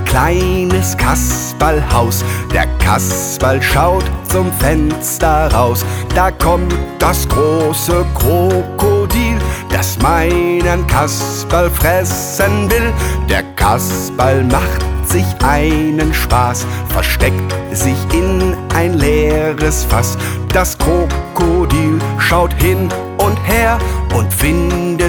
kleines Kasperlhaus. Der Kasperl schaut zum Fenster raus. Da kommt das große Krokodil, das meinen Kasperl fressen will. Der Kasperl macht sich einen Spaß, versteckt sich in ein leeres Fass. Das Krokodil schaut hin und her und findet